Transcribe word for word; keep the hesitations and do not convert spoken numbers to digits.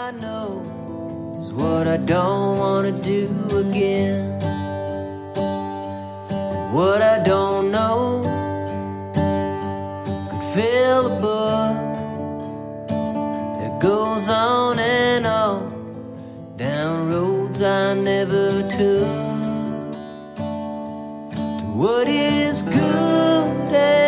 I know is what I don't want to do again. What I don't know could fill a book that goes on and on down roads I never took, to what is good